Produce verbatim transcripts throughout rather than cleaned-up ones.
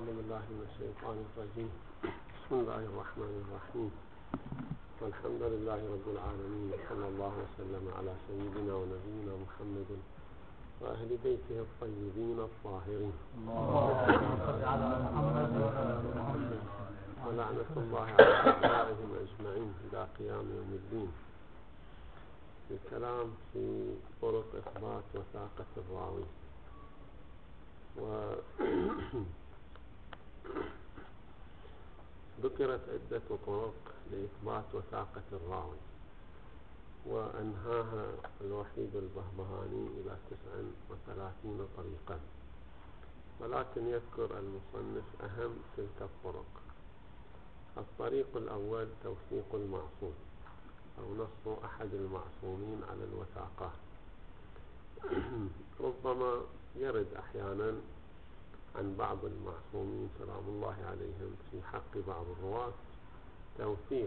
أعوذ بالله من الشيطان الرجيم. بسم الله الرحمن الرحيم. والحمد لله رب العالمين، صلى الله وسلم على سيدنا ونبينا محمد وأهل بيته الطيبين الطاهرين، ولعنة الله على أعدائهم أجمعين إلى قيام يوم الدين. الكلام في طرق إثبات وثاقة الراوي. وذكرت عدة طرق لإثبات وثاقة الراوي، وأنهاها الوحيد البهبهاني إلى تسع وثلاثين طريقا، ولكن يذكر المصنف أهم تلك الطرق. الطريق الأول توثيق المعصوم أو نص أحد المعصومين على الوثاقة. ربما يرد أحيانا عن بعض المعصومين سلام الله عليهم في حق بعض الرواة توثيق،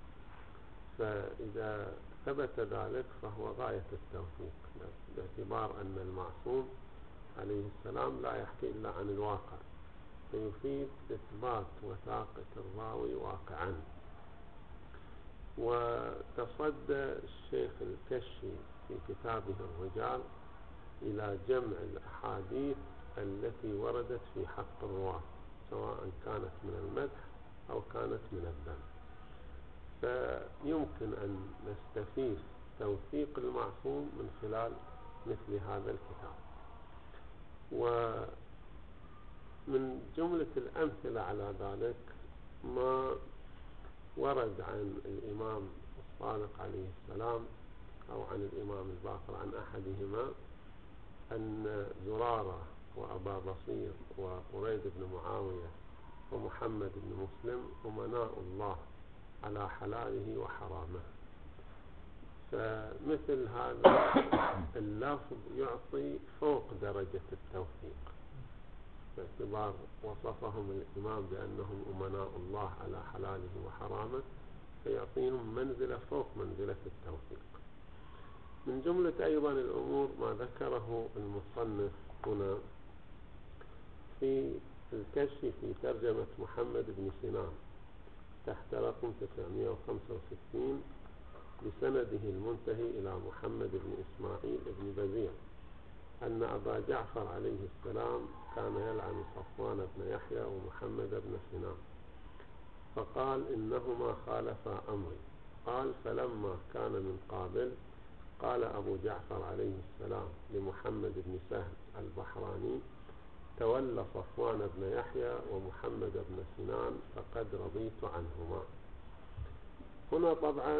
فإذا ثبت ذلك فهو غاية التوثيق، باعتبار أن المعصوم عليه السلام لا يحكي إلا عن الواقع، فيفيد إثبات وثاقة الراوي واقعا. وتصدى الشيخ الكشي في كتابه الرجال إلى جمع الأحاديث التي وردت في حق الرواة، سواء كانت من المدح أو كانت من الذم، فيمكن أن نستفيد توثيق المعصوم من خلال مثل هذا الكتاب. ومن جملة الأمثلة على ذلك ما ورد عن الإمام الصادق عليه السلام أو عن الإمام الباقر عن أحدهما أن زرارة وأبا بصير وقريد بن معاوية ومحمد بن مسلم أمناء الله على حلاله وحرامه. فمثل هذا اللفظ يعطي فوق درجة التوثيق، باعتبار وصفهم الإمام بأنهم أمناء الله على حلاله وحرامه، فيعطيهم منزلة فوق منزلة التوثيق. من جملة أيضا الأمور ما ذكره المصنف هنا في الكشف في ترجمة محمد بن سنان تحت رقم تسعمائة وخمسة وستين بسنده المنتهي إلى محمد بن إسماعيل بن بزيع أن أبا جعفر عليه السلام كان يلعن صفوان بن يحيى ومحمد بن سنان، فقال إنهما خالفا أمري. قال فلما كان من قابل قال أبو جعفر عليه السلام لمحمد بن سهل البحراني تولى صفوان بن يحيى ومحمد بن سنان فقد رضيت عنهما. هنا طبعا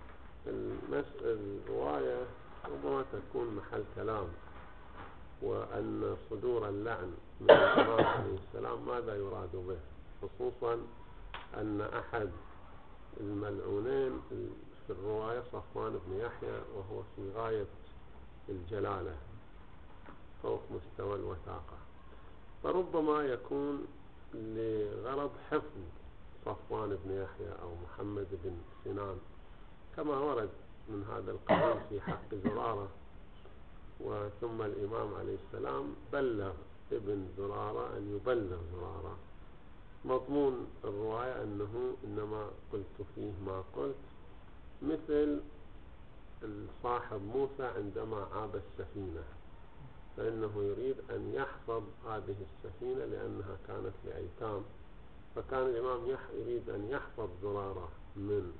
الرواية ربما تكون محل كلام، وأن صدور اللعن من الإمام عليه السلام ماذا يراد به، خصوصا أن أحد الملعونين في الرواية صفوان بن يحيى وهو في غاية الجلالة فوق مستوى الوثاقة، فربما يكون لغرض حفظ صفوان بن يحيى أو محمد بن سنان كما ورد من هذا القبيل في حق زرارة. وثم الإمام عليه السلام بلغ ابن زرارة أن يبلغ زرارة. مضمون الرواية أنه إنما قلت فيه ما قلت، مثل صاحب موسى عندما عاب السفينة، فإنه يريد أن يحفظ هذه السفينة لأنها كانت لأيتام، فكان الإمام يريد أن يحفظ زرارة من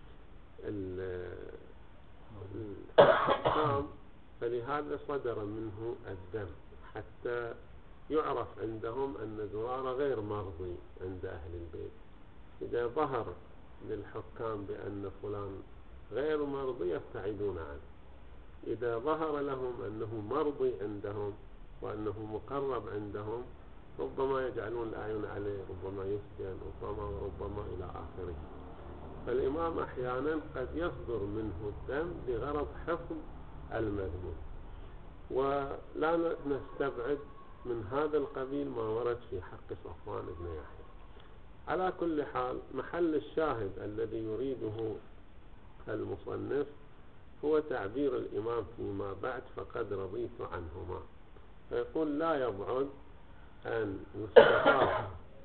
الأحكام، فلهذا صدر منه الدم حتى يعرف عندهم أن زرارة غير مرضي عند أهل البيت. إذا ظهر للحكام بأن فلان غير مرضي يبتعدون عنه، إذا ظهر لهم أنه مرضي عندهم وأنه مقرب عندهم ربما يجعلون الأعين عليه، ربما يسجن، ربما وربما إلى آخره. فالإمام أحيانا قد يصدر منه الدم لغرض حفظ المذموم، ولا نستبعد من هذا القبيل ما ورد في حق صفوان بن يحيى. على كل حال محل الشاهد الذي يريده المصنف هو تعبير الإمام فيما بعد فقد رضيت عنهما، فيقول لا يبعد أن يستفاد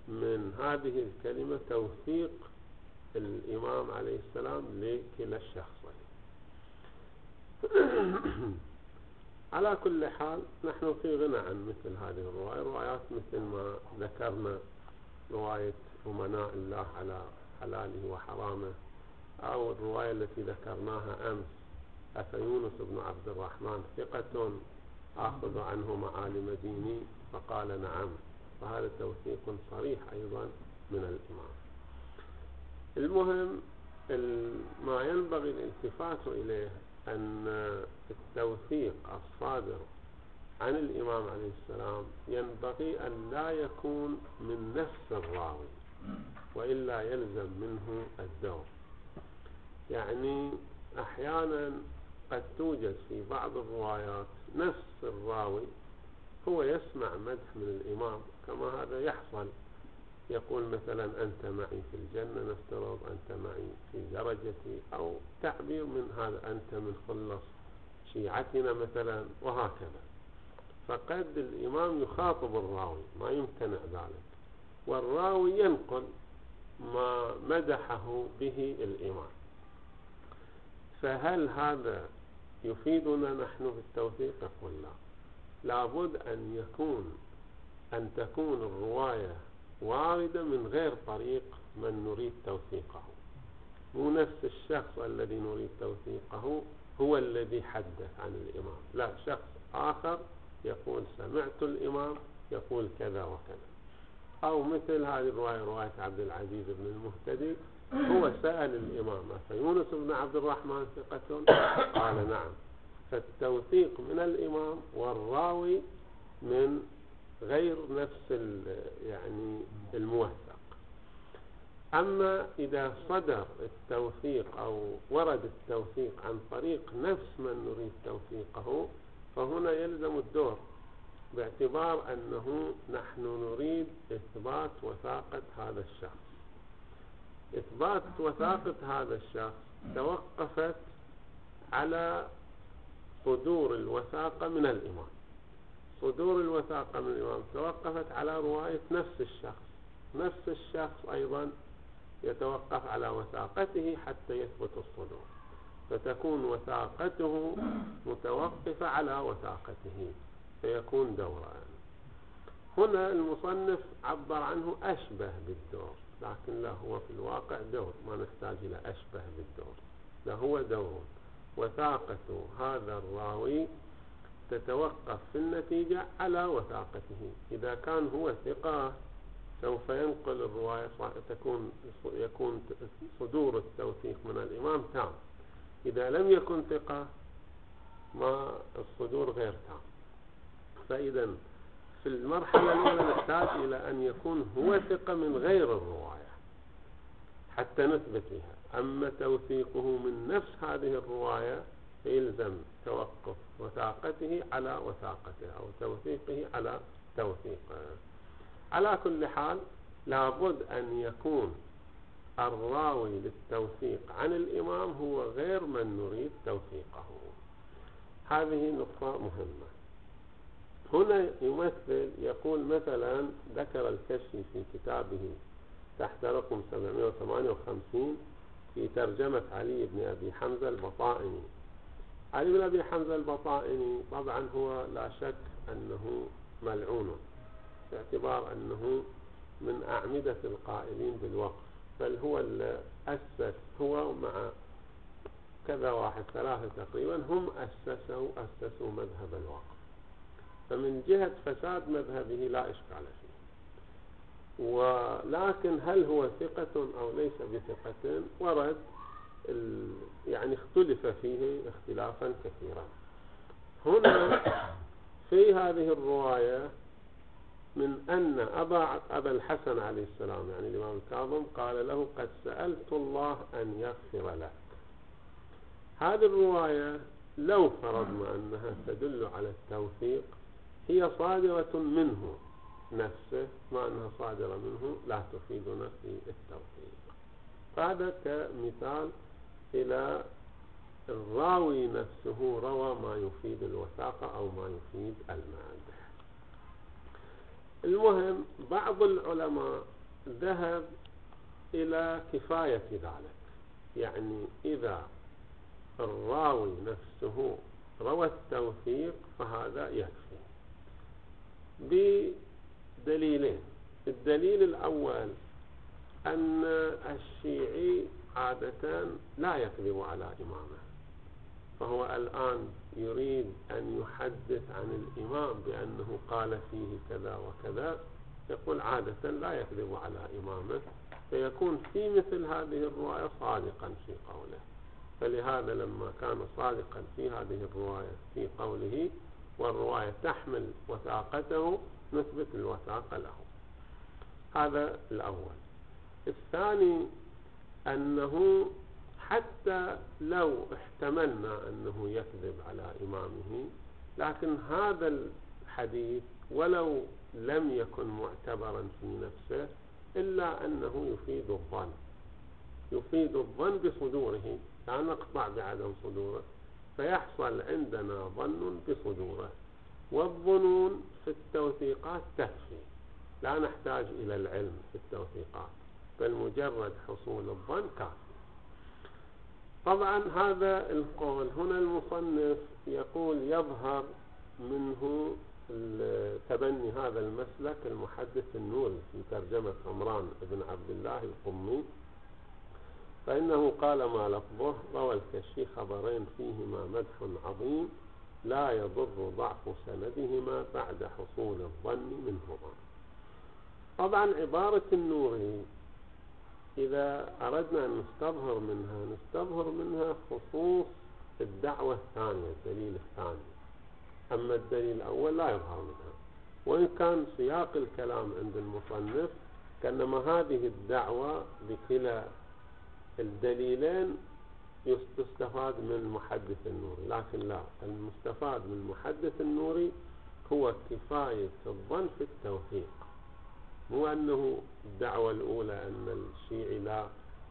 من هذه الكلمة توثيق الإمام عليه السلام لكلا الشخصين. على كل حال نحن في غنى عن مثل هذه الرواية، روايات مثل ما ذكرنا رواية أمناء الله على حلاله وحرامه، أو الرواية التي ذكرناها أمس أفيونس بن عبد الرحمن ثقة آخذ عنه معالم ديني فقال نعم، فهذا توثيق صريح أيضا من الإمام. المهم ما ينبغي الالتفات إليه أن التوثيق الصادر عن الإمام عليه السلام ينبغي أن لا يكون من نفس الراوي، وإلا يلزم منه الدور. يعني أحيانا قد توجد في بعض الروايات نفس الراوي هو يسمع مدح من الإمام، كما هذا يحصل، يقول مثلا أنت معي في الجنة نفترض، أنت معي في درجتي، أو تعبير من هذا، أنت من خلص شيعتنا مثلا، وهكذا. فقد الإمام يخاطب الراوي، ما يمتنع ذلك، والراوي ينقل ما مدحه به الإمام. فهل هذا يفيدنا نحن في التوثيق؟ يقول لا، لابد أن يكون أن تكون الرواية واردة من غير طريق من نريد توثيقه، مو نفس الشخص الذي نريد توثيقه هو الذي حدث عن الإمام، لا، شخص آخر يقول سمعت الإمام يقول كذا وكذا. أو مثل هذه الرواية، رواية عبد العزيز بن المهتدي، هو سأل الإمام فيونس بن عبد الرحمن ثقة؟ قال نعم. فالتوثيق من الإمام والراوي من غير نفس يعني الموثق. أما إذا صدر التوثيق أو ورد التوثيق عن طريق نفس من نريد توثيقه، فهنا يلزم الدور، باعتبار أنه نحن نريد إثبات وثاقة هذا الشخص. إثبات وثاقة هذا الشخص توقفت على صدور الوثاقة من الإمام، صدور الوثاقة من الإمام توقفت على رواية نفس الشخص، نفس الشخص أيضا يتوقف على وثاقته حتى يثبت الصدور، فتكون وثاقته متوقفة على وثاقته، فيكون دوران. هنا المصنف عبر عنه أشبه بالدور، لكن لا، هو في الواقع دور، ما نحتاج إلى أشبه بالدور، لا، هو دور. وثاقة هذا الراوي تتوقف في النتيجة على وثاقته. إذا كان هو ثقة سوف ينقل الرواية، تكون يكون صدور التوثيق من الإمام تام. إذا لم يكن ثقة ما الصدور غير تام. فإذا في المرحلة الأولى نحتاج إلى أن يكون هو ثقة من غير الرواية حتى نثبت بها. أما توثيقه من نفس هذه الرواية فيلزم توقف وثاقته على وثاقته، أو توثيقه على توثيقه. على كل حال لابد أن يكون الراوي للتوثيق عن الإمام هو غير من نريد توثيقه. هذه نقطة مهمة. هنا يمثل، يقول مثلا، ذكر الكشي في كتابه تحت رقم سبعمائة وثمانية وخمسين في ترجمة علي بن أبي حمزة البطائني. علي بن أبي حمزة البطائني طبعا هو لا شك أنه ملعون، باعتبار أنه من أعمدة القائلين بالوقف، بل هو اللي أسس، هو مع كذا واحد ثلاثة تقريبا، هم أسسوا أسسوا مذهب الوقف. فمن جهة فساد مذهبه لا إشكال فيه، ولكن هل هو ثقة أو ليس بثقة ورد يعني اختلف فيه اختلافا كثيرا. هنا في هذه الرواية من أن أبا, أبا الحسن عليه السلام يعني الإمام الكاظم قال له قد سألت الله أن يغفر لك. هذه الرواية لو فرضنا أنها تدل على التوثيق هي صادرة منه نفسه، ما أنها صادرة منه لا تفيدنا في التوثيق. فهذا كمثال إلى الراوي نفسه روى ما يفيد الوثاقة أو ما يفيد المادح. المهم بعض العلماء ذهب إلى كفاية ذلك، يعني إذا الراوي نفسه روى التوثيق فهذا يكفي بدليلين. الدليل الأول أن الشيعي عادة لا يكذب على إمامه، فهو الآن يريد أن يحدث عن الإمام بأنه قال فيه كذا وكذا، يقول عادة لا يكذب على إمامه، فيكون في مثل هذه الرواية صادقا في قوله. فلهذا لما كان صادقا في هذه الرواية في قوله والرواية تحمل وثاقته نثبت الوثاقة له. هذا الأول. الثاني أنه حتى لو احتملنا أنه يكذب على إمامه، لكن هذا الحديث ولو لم يكن معتبرا في نفسه إلا أنه يفيد الظن، يفيد الظن بصدوره، لا نقطع بعدم صدوره، فيحصل عندنا ظن بصدوره. والظنون في التوثيقات تكفي، لا نحتاج إلى العلم في التوثيقات، بل مجرد حصول الظن كافي. طبعا هذا القول هنا المصنف يقول يظهر منه تبني هذا المسلك المحدث النوري في ترجمة عمران بن عبد الله القمي، فإنه قال ما لفظه: روى الكشي خبرين فيهما مدح عظيم لا يضر ضعف سندهما بعد حصول الظن منهما. طبعا عبارة النوري إذا أردنا أن نستظهر منها نستظهر منها خصوص الدعوة الثانية، الدليل الثاني، أما الدليل الأول لا يظهر منها. وإن كان سياق الكلام عند المصنف كأنما هذه الدعوة بكلا الدليلين يستفاد من المحدث النوري، لكن لا، المستفاد من المحدث النوري هو كفاية الظن في التوثيق، مو أنه الدعوة الأولى أن الشيعي لا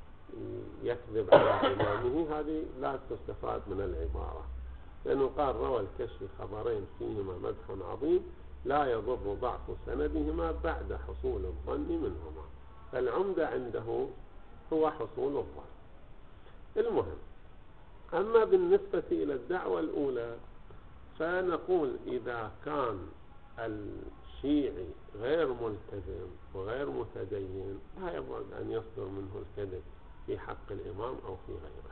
يكذب على إمامه، هذه لا تستفاد من العبارة، لأنه قال روى الكشي خبرين فيهما مدح عظيم لا يضر ضعف سندهما بعد حصول الظن منهما. فالعمدة عنده هو حصول الظن. المهم، أما بالنسبة إلى الدعوة الأولى فنقول إذا كان الشيعي غير ملتزم وغير متدين لا يبعد أن يصدر منه الكذب في حق الإمام أو في غيره.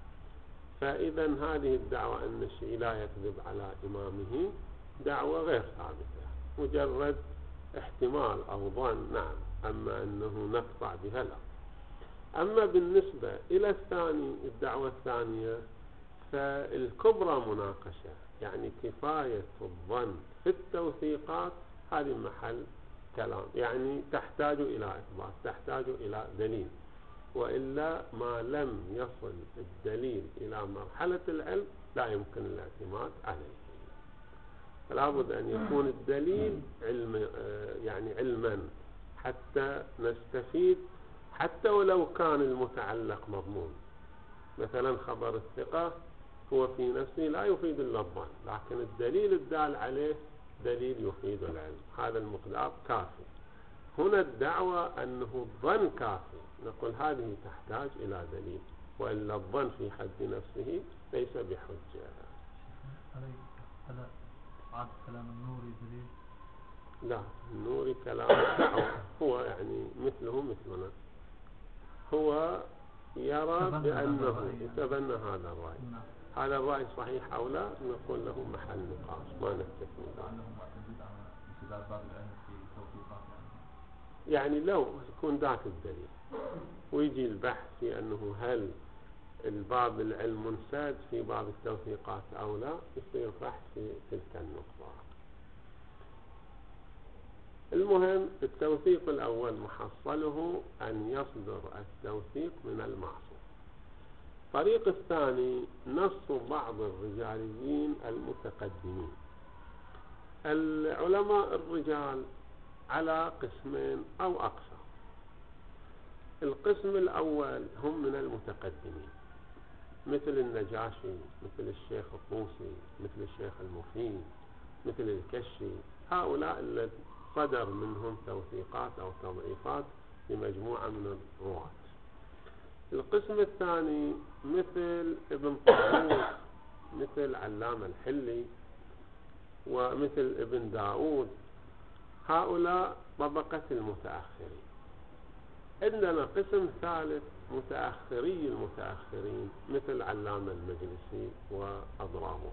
فإذا هذه الدعوة أن الشيعي لا يكذب على إمامه دعوة غير ثابتة، مجرد احتمال أو ظن، نعم، أما أنه نقطع بها لا. أما بالنسبة إلى الثاني، الدعوة الثانية، فالكبرى مناقشة، يعني كفاية الظن في التوثيقات هذه محل كلام، يعني تحتاج إلى إثبات، تحتاج إلى دليل، وإلا ما لم يصل الدليل إلى مرحلة العلم لا يمكن الاعتماد عليه. فلا بد أن يكون الدليل علم، يعني علما، حتى نستفيد، حتى ولو كان المتعلق مضمون. مثلا خبر الثقة هو في نفسه لا يفيد إلا الظن، لكن الدليل الدال عليه دليل يفيد العلم، هذا المقدار كافي. هنا الدعوة أنه الظن كافي، نقول هذه تحتاج إلى دليل، وإلا الظن في حد نفسه ليس بحجة. هذا عاد كلام النوري دليل؟ لا، النوري كلام الدعوة، هو يعني مثله مثلنا، هو يرى بأنه يتبنى هذا الرأي. هذا الرأي صحيح أو لا نقول له محل نقاش، ما نستثني ذلك. يعني لو يكون ذاك الدليل ويجي البحث في أنه هل الباب العلم منساد في باب التوثيقات أو لا، يصير بحث في تلك النقطة. المهم، التوثيق الأول محصله أن يصدر التوثيق من المعصوم. الطريق الثاني نص بعض الرجاليين المتقدمين. العلماء الرجال على قسمين أو أقسام. القسم الأول هم من المتقدمين، مثل النجاشي، مثل الشيخ الطوسي، مثل الشيخ المفيد، مثل الكشي، هؤلاء الذين صدر منهم توثيقات أو تضعيفات لمجموعة من الرواة. القسم الثاني مثل ابن طاووس، مثل علامة الحلي، ومثل ابن داود، هؤلاء طبقة المتأخرين. عندنا قسم ثالث متأخري المتأخرين مثل علامة المجلسي وأضرابه.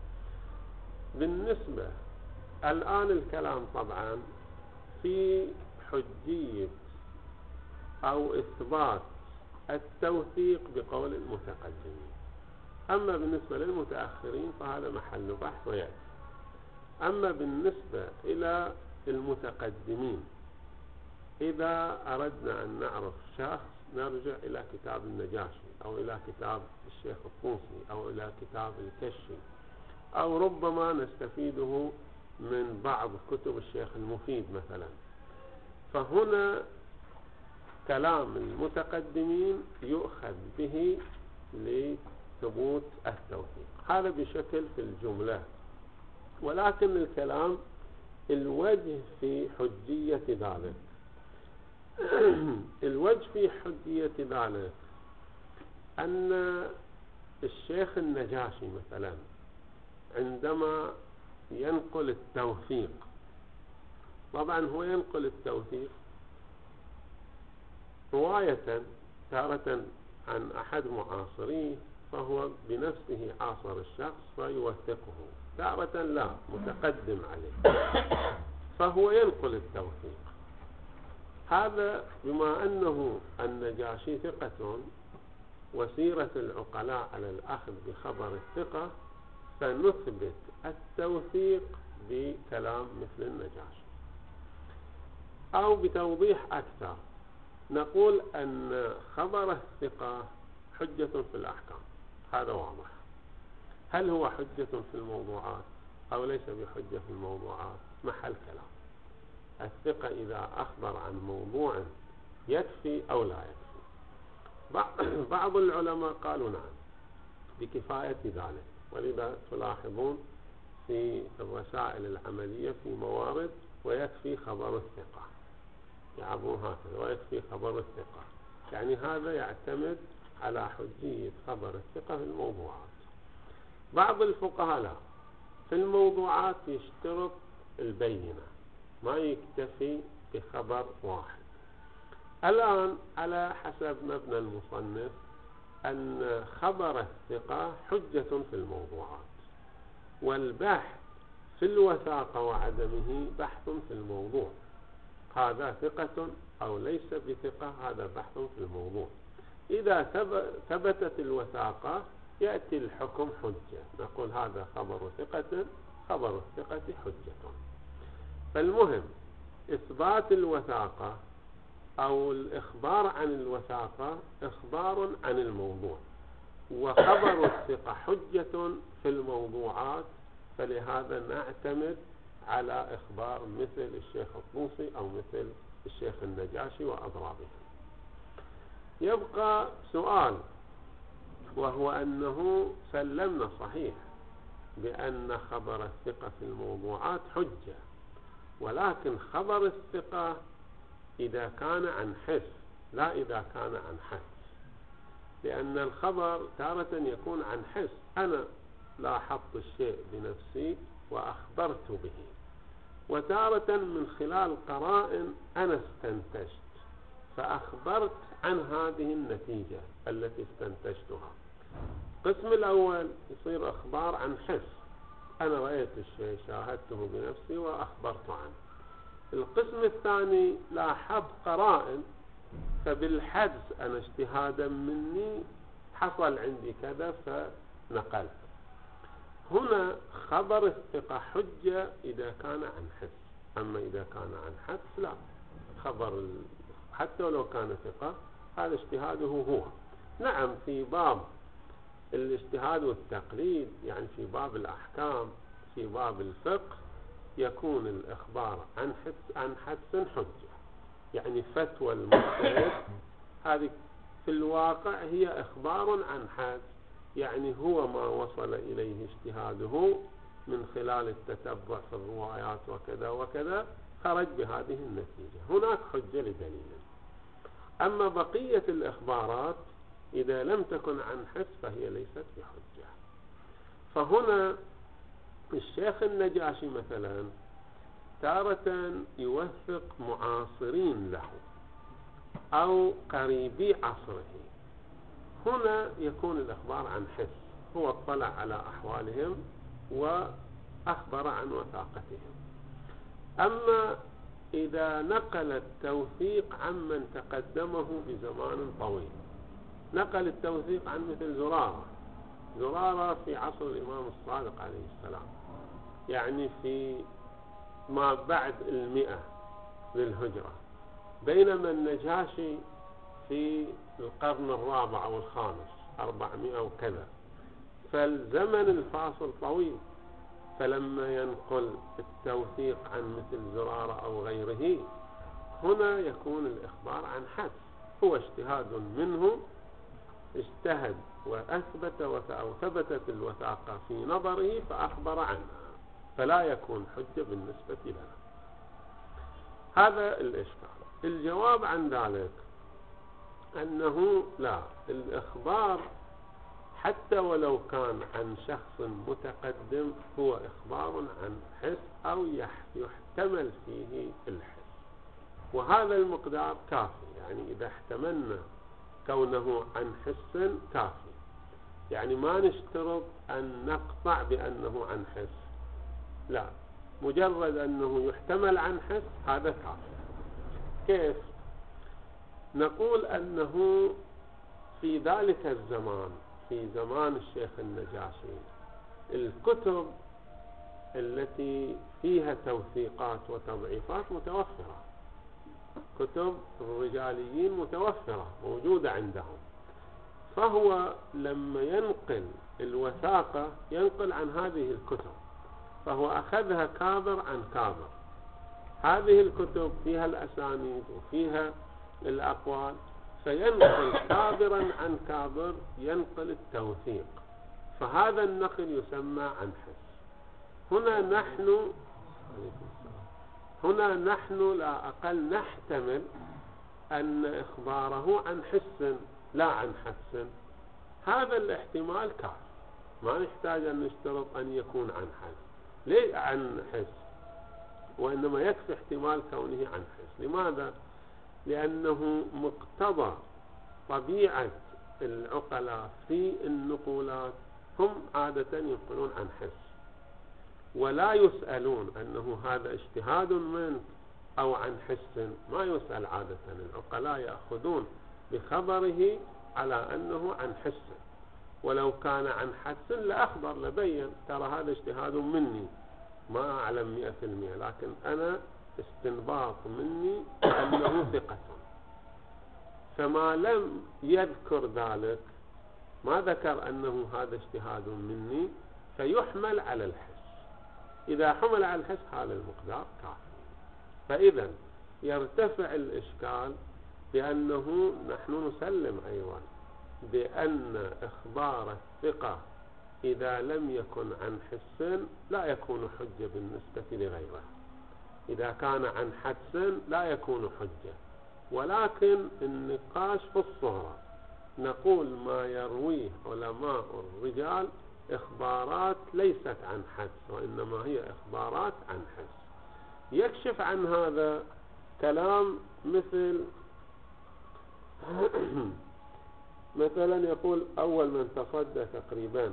بالنسبة الآن الكلام طبعا في حجية أو إثبات التوثيق بقول المتقدمين. أما بالنسبة للمتأخرين فهذا محل بحث ويأتي. أما بالنسبة إلى المتقدمين، إذا أردنا أن نعرف شخص نرجع إلى كتاب النجاشي أو إلى كتاب الشيخ الطوسي أو إلى كتاب الكشي، أو ربما نستفيده من بعض كتب الشيخ المفيد مثلا. فهنا كلام المتقدمين يؤخذ به لثبوت التوثيق، هذا بشكل في الجملة. ولكن الكلام الوجه في حجية ذلك الوجه في حجية ذلك أن الشيخ النجاشي مثلا عندما ينقل التوثيق، طبعا هو ينقل التوثيق رواية تارة عن أحد معاصريه فهو بنفسه عاصر الشخص فيوثقه، تارة لا متقدم عليه فهو ينقل التوثيق. هذا بما أنه النجاشي ثقة وسيرة العقلاء على الأخذ بخبر الثقة، فنثبت التوثيق بكلام مثل النجاشي. أو بتوضيح أكثر نقول أن خبر الثقة حجة في الأحكام، هذا واضح. هل هو حجة في الموضوعات أو ليس بحجة في الموضوعات محل كلام. الثقة إذا أخبر عن موضوع يكفي أو لا يكفي. بعض العلماء قالوا نعم بكفاية ذلك، ولذا تلاحظون في الرسائل العملية في موارد ويكفي خبر الثقة، يعبون هكذا ويكفي خبر الثقة، يعني هذا يعتمد على حجية خبر الثقة في الموضوعات. بعض الفقهاء لا، في الموضوعات يشترط البينة، ما يكتفي بخبر واحد. الآن على حسب مبنى المصنف أن خبر الثقة حجة في الموضوعات، والبحث في الوثاقة وعدمه بحث في الموضوع، هذا ثقة أو ليس بثقة هذا بحث في الموضوع. إذا ثبتت الوثاقة يأتي الحكم حجة، نقول هذا خبر ثقة، خبر الثقة حجة. فالمهم إثبات الوثاقة أو الإخبار عن الوثاقة إخبار عن الموضوع، وخبر الثقة حجة في الموضوعات، فلهذا نعتمد على إخبار مثل الشيخ الطوسي أو مثل الشيخ النجاشي وأضرابه. يبقى سؤال، وهو أنه سلمنا صحيح بأن خبر الثقة في الموضوعات حجة، ولكن خبر الثقة إذا كان عن حس لا إذا كان عن حس، لأن الخبر تارة يكون عن حس، أنا لاحظت الشيء بنفسي وأخبرت به، وتارة من خلال قرائن أنا استنتجت فأخبرت عن هذه النتيجة التي استنتجتها. القسم الأول يصير أخبار عن حس، أنا رأيت الشيء شاهدته بنفسي وأخبرت عنه. القسم الثاني لاحظت قرائن فبالحدس أنا اجتهادا مني حصل عندي كذا فنقلت. هنا خبر الثقة حجة إذا كان عن حس، أما إذا كان عن حدس لا، خبر حتى لو كان ثقة هذا اجتهاده هو. نعم في باب الاجتهاد والتقليد، يعني في باب الأحكام في باب الفقه يكون الإخبار عن حدس عن حدس حجة، يعني فتوى المجتهد هذه في الواقع هي إخبار عن حدس، يعني هو ما وصل إليه اجتهاده من خلال التتبع في الروايات وكذا وكذا خرج بهذه النتيجة، هناك حجة لدليل. أما بقية الإخبارات إذا لم تكن عن حس فهي ليست بحجة. فهنا الشيخ النجاشي مثلا تارة يوثق معاصرين له أو قريبي عصره، هنا يكون الإخبار عن حس، هو اطلع على أحوالهم وأخبر عن وثاقتهم. أما إذا نقل التوثيق عمن تقدمه بزمان طويل، نقل التوثيق عن مثل زرارة زرارة في عصر الإمام الصادق عليه السلام، يعني في ما بعد المئة للهجرة، بينما النجاشي في القرن الرابع أو الخامس أربعمائة وكذا، فالزمن الفاصل طويل. فلما ينقل التوثيق عن مثل زرارة أو غيره، هنا يكون الإخبار عن حدس، هو اجتهاد منه، اجتهد وأثبت أو ثبتت الوثاقة في نظره فأخبر عنها، فلا يكون حجة بالنسبة لنا. هذا الإشكال. الجواب عن ذلك أنه لا، الإخبار حتى ولو كان عن شخص متقدم هو إخبار عن حس أو يحتمل فيه الحس، وهذا المقدار كافي. يعني إذا احتملنا كونه عن حس كافي، يعني ما نشترط أن نقطع بأنه عن حس، لا، مجرد أنه يحتمل عن حس هذا كافي. كيف؟ نقول أنه في ذلك الزمان، في زمان الشيخ النجاشي، الكتب التي فيها توثيقات وتضعيفات متوفرة، كتب الرجاليين متوفرة موجودة عندهم، فهو لما ينقل الوثاقة ينقل عن هذه الكتب، فهو أخذها كابر عن كابر. هذه الكتب فيها الأسانيد وفيها الأقوال، فينقل كابرا عن كابر، ينقل التوثيق، فهذا النقل يسمى عن حس. هنا نحن هنا نحن لا أقل نحتمل أن إخباره عن حس لا عن حس، هذا الاحتمال كافي، ما نحتاج أن نشترط أن يكون عن حس. ليه عن حس؟ وإنما يكفي احتمال كونه عن حس. لماذا؟ لأنه مقتضى طبيعة العقلاء في النقولات هم عادة ينقلون عن حس، ولا يسألون أنه هذا اجتهاد منك أو عن حس، ما يسأل عادة. العقلاء يأخذون بخبره على أنه عن حس، ولو كان عن حس لأخبر لبين ترى هذا اجتهاد مني، ما أعلم مئة في المئة، لكن أنا استنباط مني أنه ثقة. فما لم يذكر ذلك، ما ذكر أنه هذا اجتهاد مني، فيحمل على الحس. إذا حمل على الحس هذا المقدار كافي. فإذا يرتفع الإشكال بأنه نحن نسلم أيضا بأن إخبار الثقة إذا لم يكن عن حس لا يكون حجة بالنسبة لغيره، إذا كان عن حدس لا يكون حجة. ولكن النقاش في الصغرى، نقول ما يرويه علماء الرجال إخبارات ليست عن حدس، وإنما هي إخبارات عن حس. يكشف عن هذا كلام مثل مثلا يقول أول من تصدى تقريبا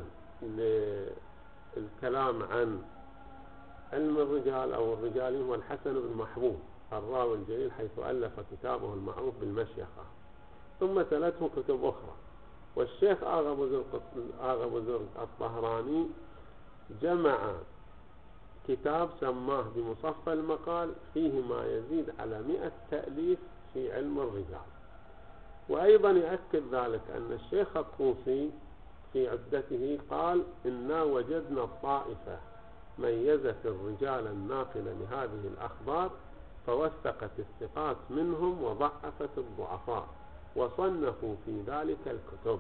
للكلام عن علم الرجال أو الرجال هو الحسن بن محبوب الراوي الجليل، حيث ألف كتابه المعروف بالمشيخة، ثم تلته كتب أخرى. والشيخ آغا بزرق الطهراني جمع كتاب سماه بمصفى المقال فيه ما يزيد على مئة تأليف في علم الرجال. وأيضا يأكد ذلك أن الشيخ الطوسي في عدته قال إنا وجدنا الطائفة ميزت الرجال الناقل لهذه الأخبار، فوثقت الثقات منهم وضعفت الضعفاء، وصنفوا في ذلك الكتب.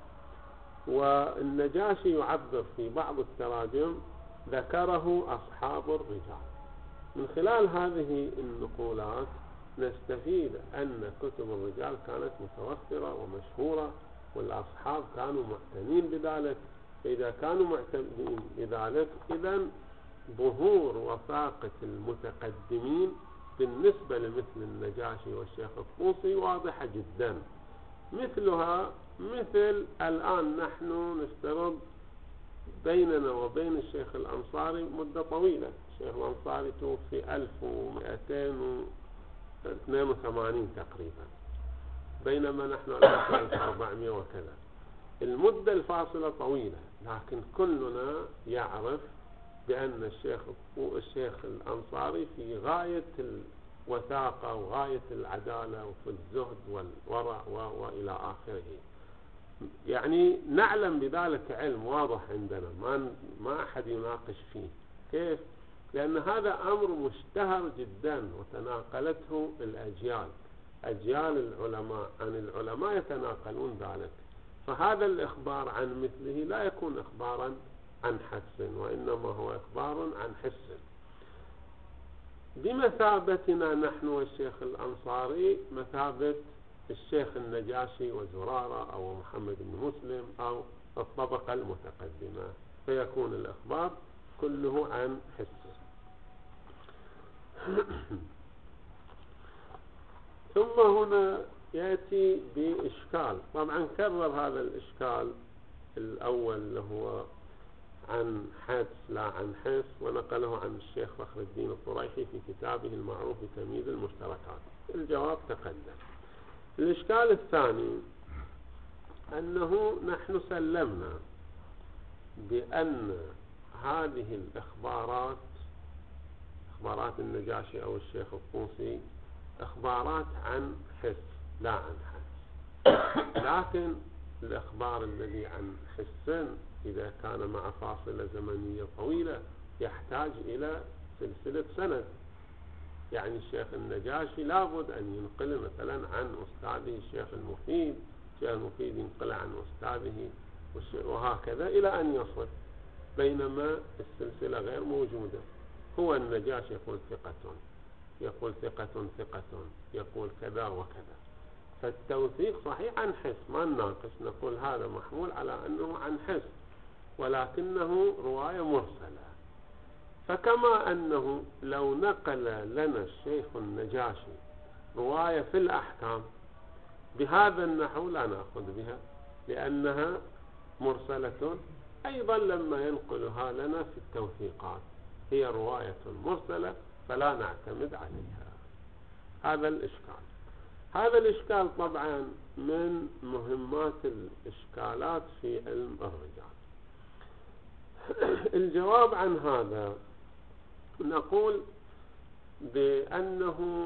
والنجاشي يعبر في بعض التراجم ذكره أصحاب الرجال. من خلال هذه النقولات نستفيد أن كتب الرجال كانت متوفرة ومشهورة، والأصحاب كانوا معتنين بذلك. فإذا كانوا معتنين بذلك، إذن ظهور وثاقة المتقدمين بالنسبة لمثل النجاشي والشيخ الطوسي واضحة جدا. مثلها مثل الآن نحن نفترض بيننا وبين الشيخ الأنصاري مدة طويلة. الشيخ الأنصاري توفي ألف ومئتين واثنين وثمانين تقريبا، بينما نحن الآن ألف وأربعمائة وكذا. المدة الفاصلة طويلة، لكن كلنا يعرف بأن الشيخ الشيخ الأنصاري في غاية الوثاقة وغاية العدالة وفي الزهد والورع وإلى آخره. يعني نعلم بذلك علم واضح عندنا، ما ما أحد يناقش فيه. كيف؟ لأن هذا أمر مشتهر جدا وتناقلته الأجيال، أجيال العلماء عن العلماء يتناقلون ذلك. فهذا الإخبار عن مثله لا يكون إخبارا عن حدس، وإنما هو إخبار عن حس. بمثابتنا نحن والشيخ الأنصاري مثابة الشيخ النجاشي وزرارة أو محمد بن مسلم أو الطبقة المتقدمة، فيكون الإخبار كله عن حس. ثم هنا يأتي بإشكال، طبعا كرر هذا الإشكال الأول اللي هو عن حدس لا عن حس، ونقله عن الشيخ فخر الدين الطريحي في كتابه المعروف بتمييز المشتركات. الجواب تقدم. الإشكال الثاني أنه نحن سلمنا بأن هذه الإخبارات، إخبارات النجاشي أو الشيخ الطوسي، إخبارات عن حس لا عن حدس. لكن الإخبار الذي عن حس إذا كان مع فاصلة زمنية طويلة يحتاج إلى سلسلة سند. يعني الشيخ النجاشي لابد أن ينقل مثلا عن أستاذه الشيخ المفيد، الشيخ المفيد ينقل عن أستاذه، وهكذا إلى أن يصل، بينما السلسلة غير موجودة. هو النجاشي يقول ثقة، يقول ثقة ثقة، يقول كذا وكذا. فالتوثيق صحيح عن حس، ما نناقش، نقول هذا محمول على أنه عن حس، ولكنه رواية مرسلة. فكما أنه لو نقل لنا الشيخ النجاشي رواية في الأحكام بهذا النحو لا نأخذ بها لأنها مرسلة، أيضا لما ينقلها لنا في التوثيقات هي رواية مرسلة فلا نعتمد عليها. هذا الإشكال. هذا الإشكال طبعا من مهمات الإشكالات في علم الرجال. الجواب عن هذا نقول بأنه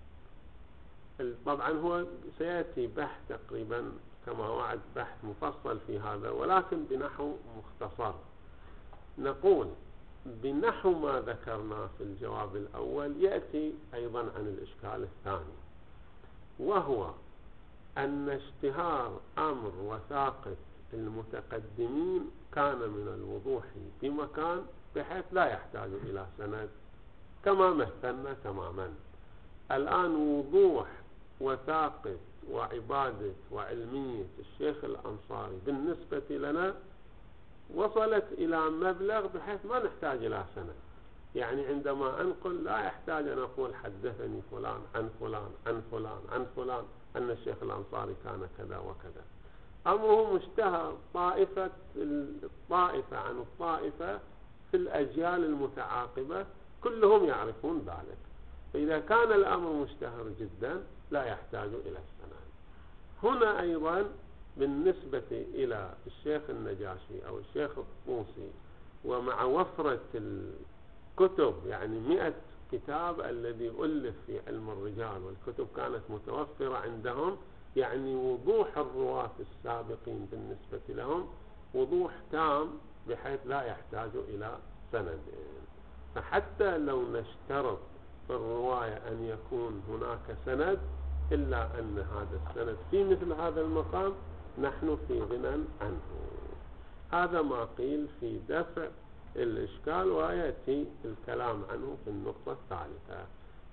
طبعا هو سيأتي بحث تقريبا كما وعد بحث مفصل في هذا، ولكن بنحو مختصر. نقول بنحو ما ذكرنا في الجواب الأول يأتي أيضا عن الإشكال الثاني، وهو أن اشتهار أمر وثاقة المتقدمين كان من الوضوح بمكان بحيث لا يحتاج إلى سند، كما مثلنا تماما. الآن وضوح وثاقة وعبادة وعلمية الشيخ الأنصاري بالنسبة لنا وصلت إلى مبلغ بحيث ما نحتاج إلى سند. يعني عندما أنقل لا يحتاج أن أقول حدثني فلان عن فلان عن فلان عن فلان أن الشيخ الأنصاري كان كذا وكذا. أمره مشتهر، طائفة الطائفة عن الطائفة في الأجيال المتعاقبة كلهم يعرفون ذلك. فإذا كان الأمر مشتهر جدا لا يحتاج إلى السند. هنا أيضا بالنسبة إلى الشيخ النجاشي أو الشيخ الطوسي، ومع وفرة الكتب، يعني مئة كتاب الذي ألف في علم الرجال والكتب كانت متوفرة عندهم، يعني وضوح الرواة السابقين بالنسبة لهم وضوح تام بحيث لا يحتاج إلى سند. فحتى لو نشترط في الرواية أن يكون هناك سند، إلا أن هذا السند في مثل هذا المقام نحن في غنى عنه. هذا ما قيل في دفع الإشكال، ويأتي الكلام عنه في النقطة الثالثة.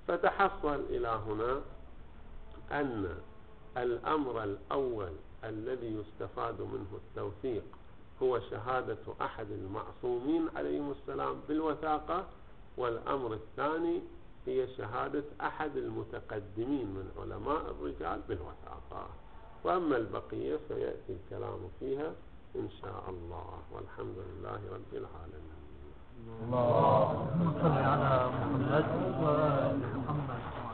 فتحصل إلى هنا أن الأمر الأول الذي يستفاد منه التوثيق هو شهادة أحد المعصومين عليهم السلام بالوثاقة، والأمر الثاني هي شهادة أحد المتقدمين من علماء الرجال بالوثاقة، وأما البقية فيأتي الكلام فيها إن شاء الله، والحمد لله رب العالمين. اللهم صل على محمد وآل محمد.